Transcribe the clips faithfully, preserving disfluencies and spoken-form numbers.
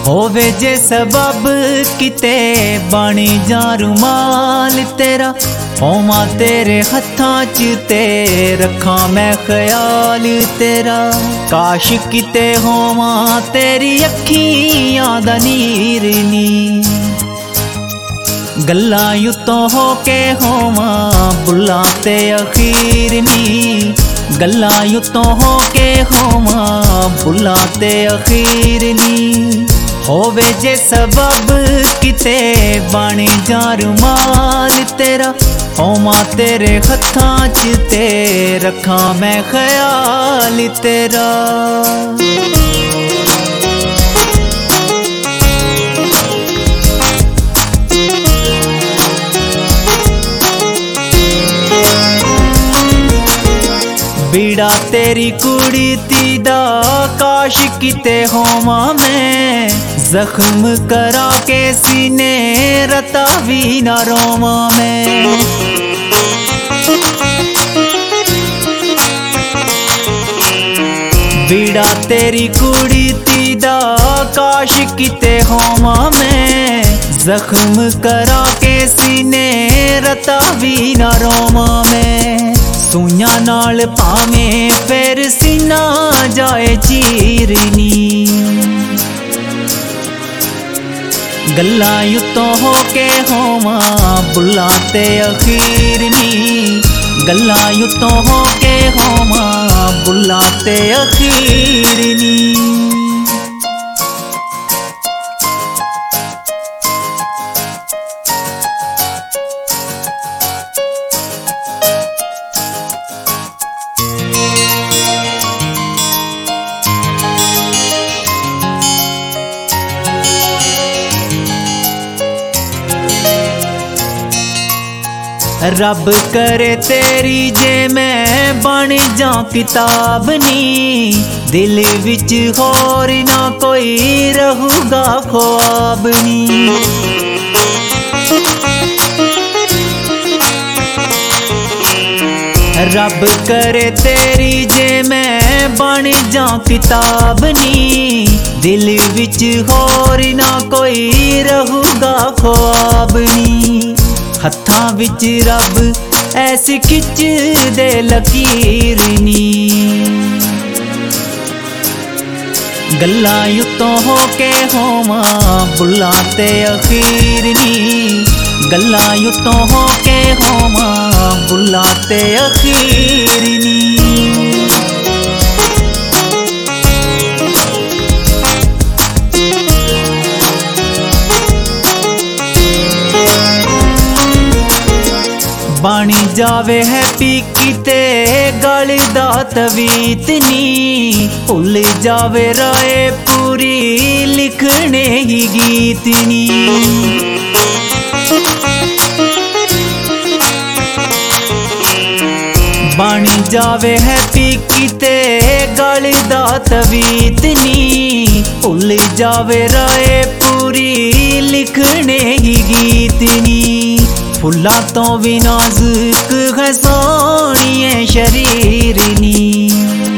होवे जे सबब किते बनी जा रुमाल तेरा, होमा तेरे हत्थां च ते रखा मैं ख्याल तेरा। काश किते होमा तेरी अखियां दा नीर नी, गल्लां युतों हो के होमा बुला ते अखीर नी। गल्लां युतों हो के होमा बुला ते अखीर नी। होवे जे सबब किते बनी जा रुमाल तेरा, होमा तेरे हत्थां च ते रखा मैं ख्याल तेरा। बीड़ा तेरी कुड़ी तीदा काश किते होमा मैं, जख्म करा के सीने रता भी न रोमा मैं। बीड़ा तेरी कुड़ी तीदा काश किते होमा मैं, जख्म करा के सीने रता भी न रोमा मैं। सूइयां नाल भावें फिर सीना जाए चीरनी, गल्लां युतों हो के होमा बुला ते अखीर नी। गल्लां युतों हो के होमा बुला ते अखीर नी। रब करे तेरी जे मैं बन जा किताब नी, दिल विच होर ना कोई रहूगा ख्वाब नी। रब करे तेरी जे मैं बन जा किताब नी, दिल विच होर ना कोई रहूगा ख्वाब नी। हत्थां विच रब ऐसी खिच दे लकीर नी, गल्लां युतों हो के होमा बुला ते अखीर नी। गल्लां युतों हो के होमा बुला ते अखीर नी। बनी जावे है पीकी ते गल दा तवीत नी, भुल जावे राय पूरी लिखने ही गीत नी। बनी जावे है पीकी ते गल दा तवीत नी, भुल जावे राय पूरी लिखने ही गीत नी। फुल्ला तो भी नाजुक है सोनिए शरीर नी,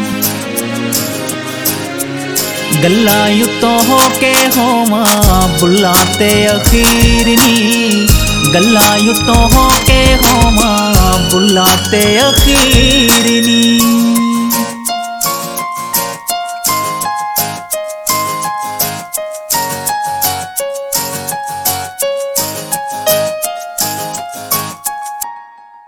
गल्लां युतों हो के होमा बुला ते अखीर नी। गल्लां युतों हो के होमा बुला ते अखीर नी।